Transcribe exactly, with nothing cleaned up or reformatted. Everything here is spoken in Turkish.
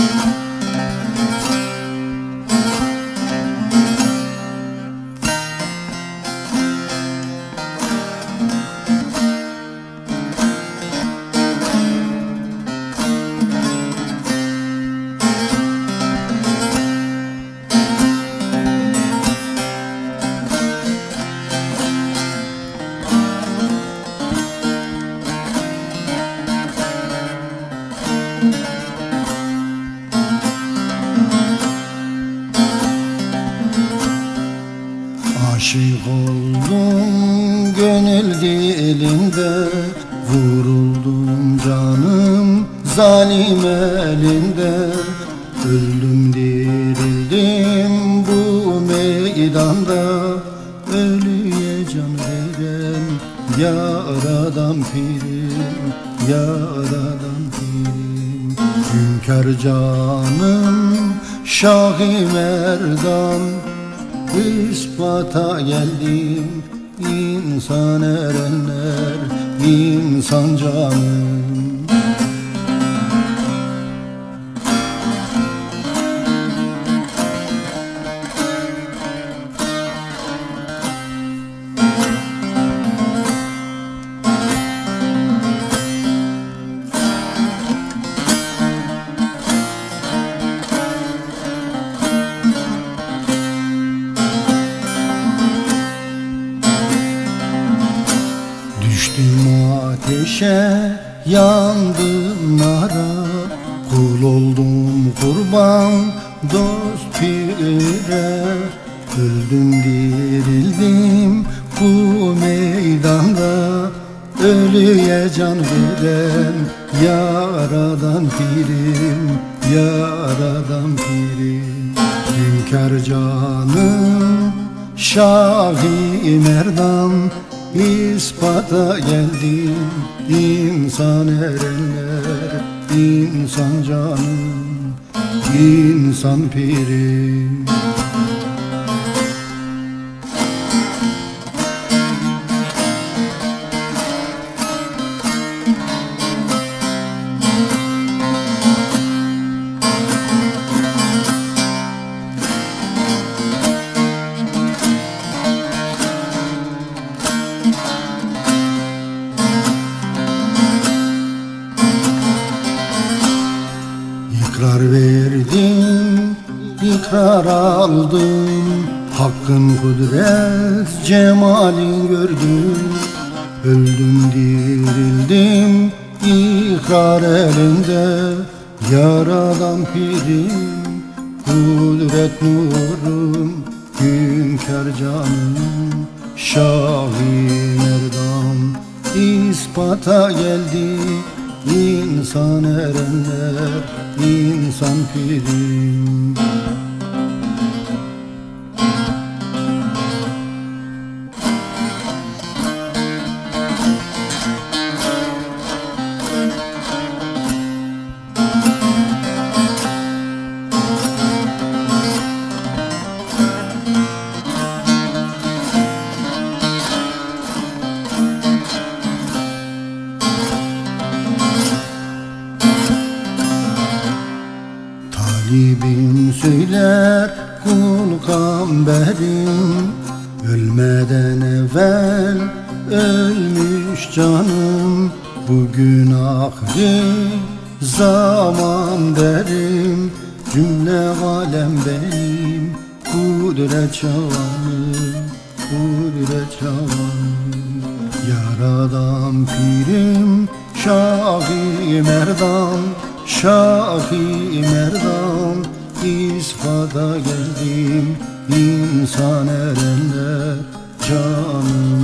Aşık oldum gönül dilinde, vuruldum canım zalim elinde. Öldüm dirildim bu meydanda, ölüye can veren yaradan pirim, yaradan pirim. Hünkâr canım Şah-ı Merdan, ispata geldim insan erenler, insan canım. Düştüm ateşe, yandım nara, kul oldum kurban dost pire. Öldüm dirildim bu meydanda, ölüye can veren yaradan pirim, yaradan pirim. Hünkâr canım Şah-ı Merdan, ispata geldim insan erenler, insan canım, insan pirim. İkrar verdim, ikrar aldım, hakkın kudret cemalin gördüm. Öldüm dirildim ikrar elinde, yaradan pirim, kudret nurum. Hünkâr canım Şah-ı Merdan, ispata geldi insan erenler, insan pirim. Talibim söyler kul kamberim, ölmeden evvel ölmüş canım. Bugün ahri zaman derim, cümle alem benim kudret çavanım, kudret çavanım. Yaradan pirim Şah-ı Merdan, Şah-ı Merdan, ispata geldim insan erenler, canım.